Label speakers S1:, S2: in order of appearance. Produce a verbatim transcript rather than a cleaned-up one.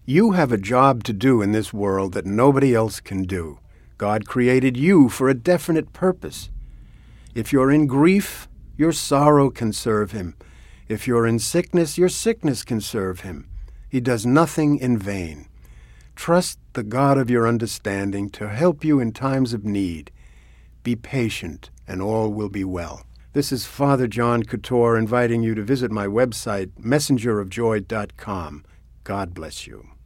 S1: You have a job to do in this world that nobody else can do. God created you for a definite purpose. If you're in grief, your sorrow can serve him. If you're in sickness, your sickness can serve him. He does nothing in vain. Trust the God of your understanding to help you in times of need. Be patient, and all will be well. This is Father John Couture inviting you to visit my website, messenger of joy dot com. God bless you.